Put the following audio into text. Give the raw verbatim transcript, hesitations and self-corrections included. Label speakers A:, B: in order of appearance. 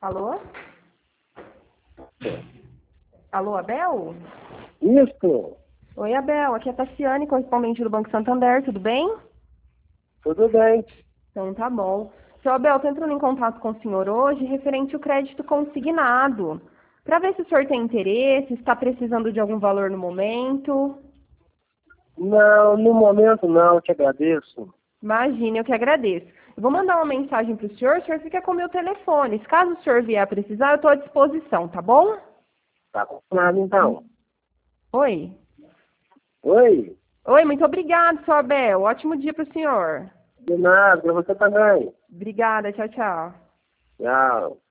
A: Alô? Alô, Abel?
B: Isso,
A: Oi, Abel. Aqui é a Tassiane, correspondente do Banco Santander. Tudo bem?
B: tudo bem.
A: Então tá bom. Seu Abel, tô entrando em contato com o senhor hoje referente ao crédito consignado. Para ver se o senhor tem interesse, está precisando de algum valor no momento.
B: Não, no momento não, te agradeço.
A: Imagine, eu que agradeço. Eu vou mandar uma mensagem para o senhor, o senhor fica com o meu telefone. Caso o senhor vier a precisar, eu estou à disposição, tá bom?
B: Tá combinado então.
A: Oi.
B: Oi,
A: Oi, muito obrigado, seu Abel. Ótimo dia para o senhor.
B: de nada, pra você também.
A: Obrigada, tchau, tchau.
B: Tchau.